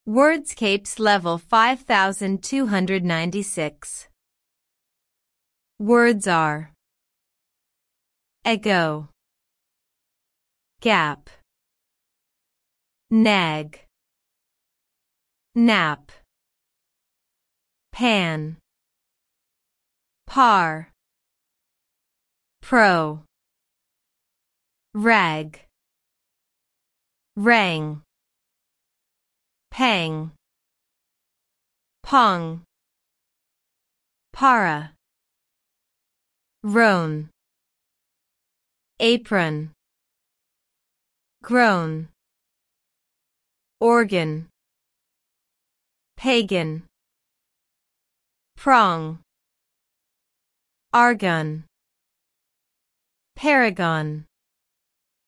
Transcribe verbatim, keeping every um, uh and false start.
Wordscapes level five thousand two hundred ninety-six. Words are ego, gap, nag, nap, pan, par, pro, rag, rang, pang, pong, para, roan, apron, groan, organ, pagan, prong, argon, paragon.